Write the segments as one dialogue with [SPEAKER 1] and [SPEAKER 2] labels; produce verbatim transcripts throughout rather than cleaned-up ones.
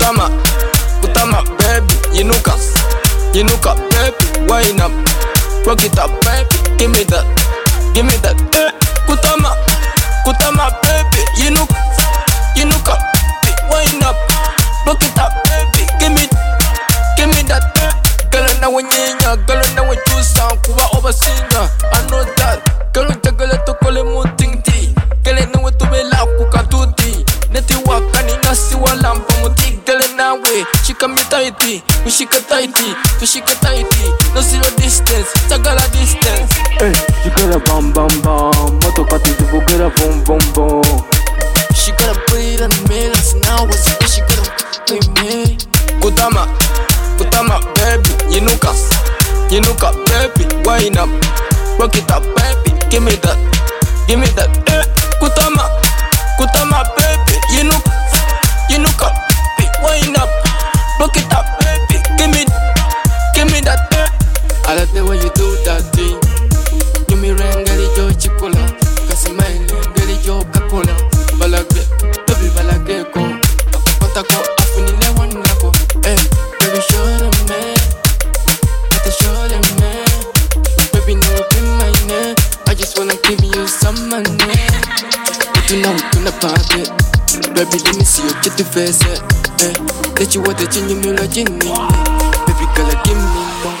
[SPEAKER 1] Kutama, Kutama, baby, Yinuka, Yinuka, baby, wine up, rock it up, baby, give me that, give me that, eh. Kutama, Kutama, baby, Yinuka, Yinuka, wine up, rock it up, baby, give me, give me that, eh. Girl, now when you girl, now when you sound, kuba overseer, I know that. Girl, jagala to call him muting tea. Girl, now when to be loud, kuka tuti. Neti wakani nasi walampa muti. Girl, now way, she come tighty, we shika tighty, we shika tighty. No zero distance, tagala distance.
[SPEAKER 2] Hey, she got a bam bam bam, moto kati tu get a boom boom boom.
[SPEAKER 1] She got a breed and millions now. What's it? She got a play me. Kutama, Kutama, baby, Yinuka, Yinuka, baby, wine up, rock it up, baby, give me that, give me that, eh. Kutama, Kutama, baby, Yinuka, Yinuka, baby, wine up, rock it up, baby, give me, give me that, eh. I like the way you do that thing. Give me ring, get it, yo, chicola, cause I'm my get it, yo, cacola, balagre, baby, balagre, go, Patako, Afunile, one nako, eh. Baby, show them, man. Better show them, man. Baby, no, be my name. I just wanna give you some money. But you know we gonna party. Baby, let me see your kitty face, eh. eh. Let you want to change me like Jenny. Baby, girl, give me more.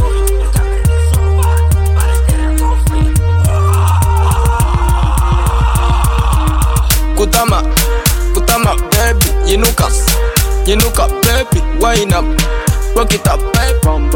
[SPEAKER 1] Kutama, Kutama, baby, Yinuka, Yinuka, baby, wine up, rock it up, baby.